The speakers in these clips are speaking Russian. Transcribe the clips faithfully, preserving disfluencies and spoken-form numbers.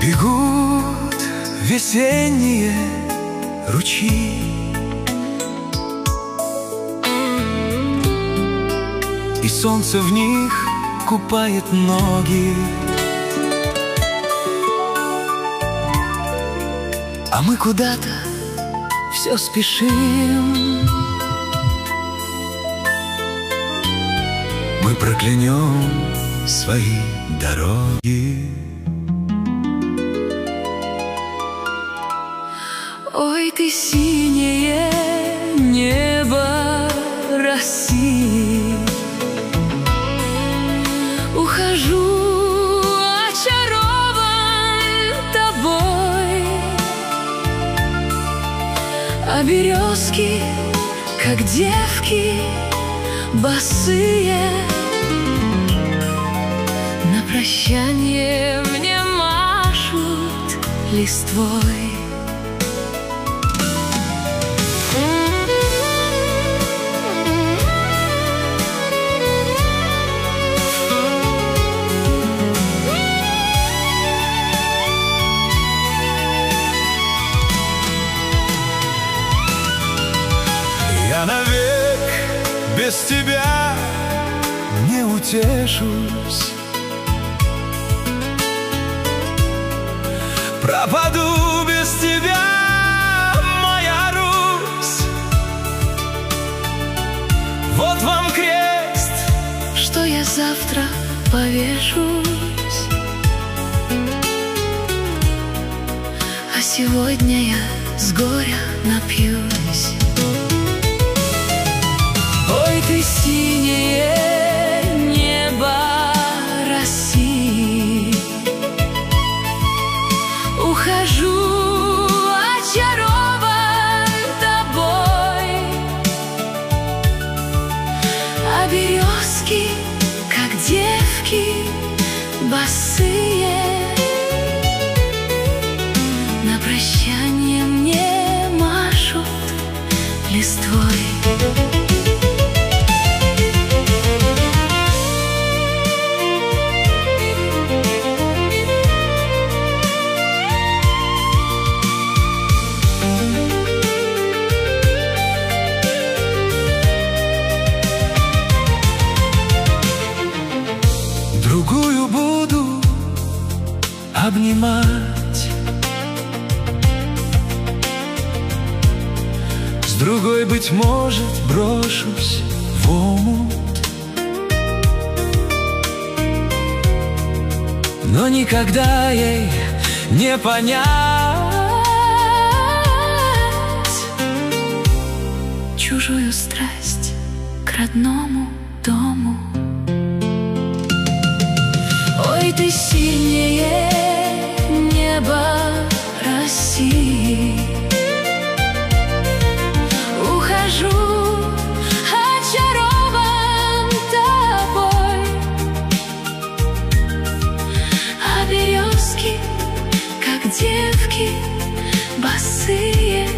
Бегут весенние ручьи, и солнце в них купает ноги. А мы куда-то все спешим. Мы проклянем свои дороги. Ой, ты синее небо России, ухожу, очарован тобой. А березки, как девки босые, на прощание мне машут листвой. Я навек без тебя не утешусь, пропаду без тебя, моя Русь. Вот вам крест, что я завтра повешусь, а сегодня я с горя напьюсь. Ой, ты синее небо России, ухожу, очарован тобой. А березки, как девки босые, на прощание мне машут листвой. Другую буду обнимать, с другой, быть может, брошусь в омут, но никогда ей не понять чужую страсть к родному дому. Ой, ты синее небо России, ухожу, очарован тобой. А березки, как девки босые,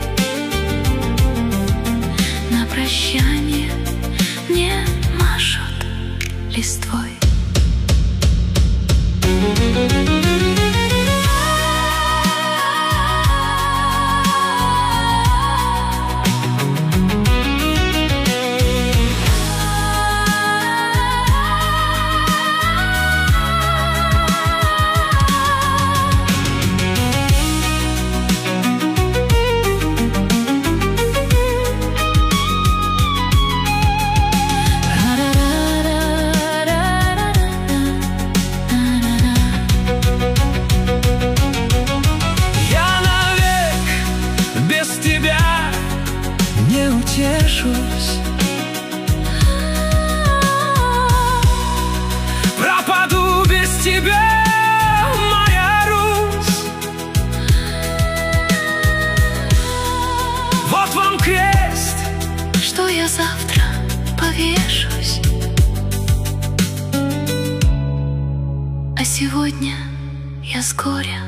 на прощание мне машут листвой. Утешусь, пропаду без тебя, моя Русь. Вот вам крест, что я завтра повешусь, а сегодня я с горя